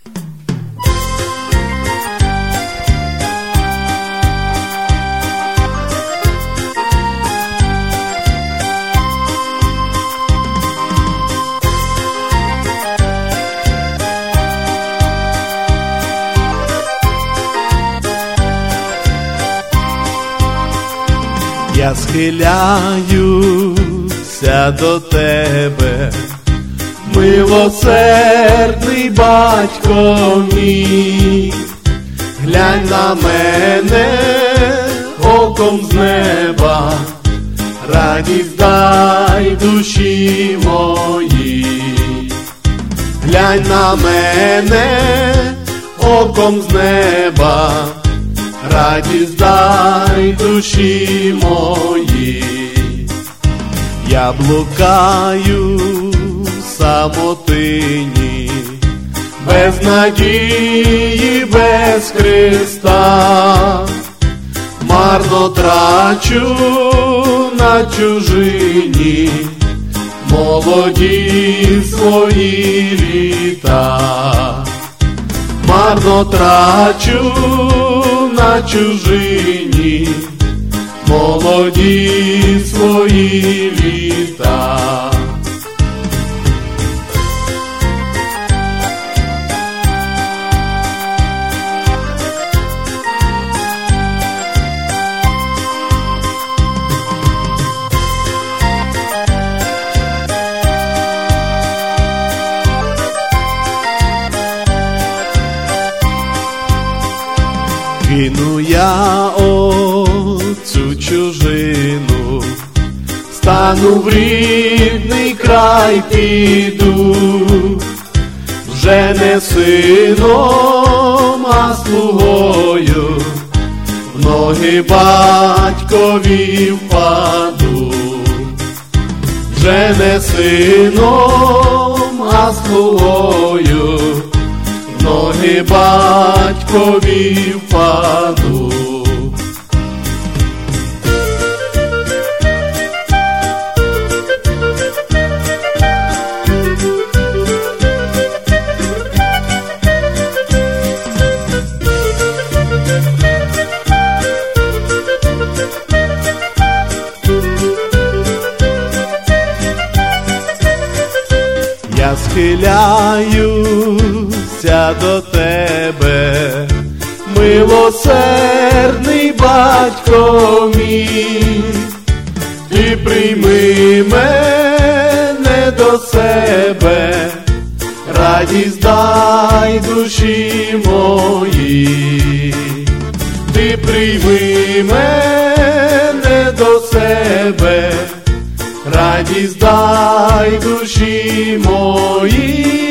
Я схиляюся до тебе, милосердний батько мій, глянь на мене оком з неба, радість дай душі моїй. Глянь на мене оком з неба, радість дай душі моїй. Я блукаю в самотині, без надії, без Христа, марно трачу на чужині молоді свої літа. Марно трачу на чужині молоді свої літа. Кину я оцю чужину, стану в рідний край піду, вже не сином, а слугою, в ноги батькові впаду. Вже не сином, а слугою, в ноги батькові впаду. Я схиляюся до тебе, милосердний батько мій, ти прийми мене до себе, радість дай душі моїй. Ти прийми мене до себе, радість дай душі моїй.